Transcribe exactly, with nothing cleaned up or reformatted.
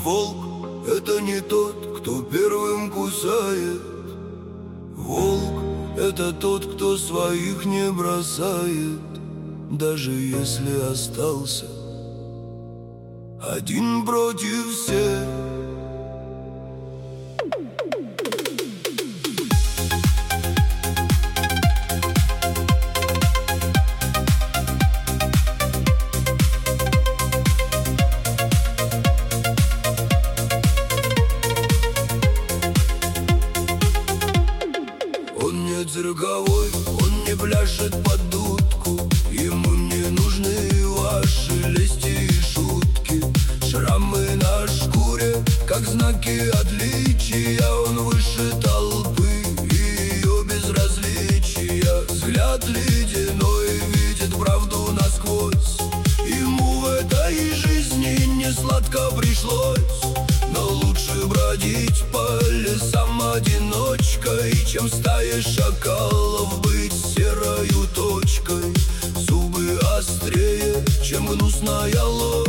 волк — это не тот, кто первым кусает. Волк — это тот, кто своих не бросает, даже если остался один против всех. Он не цирковой, он не пляшет под дудку, ему не нужны ваши лести и шутки. Шрамы на шкуре, как знаки отличия, он выше толпы и ее безразличия. Взгляд ледяной видит правду насквозь, ему в этой жизни не сладко пришлось. Но лучше бродить по лесам одиночкой, чем в стае шакалов быть серою точкой. Зубы острее, чем гнусная ложь.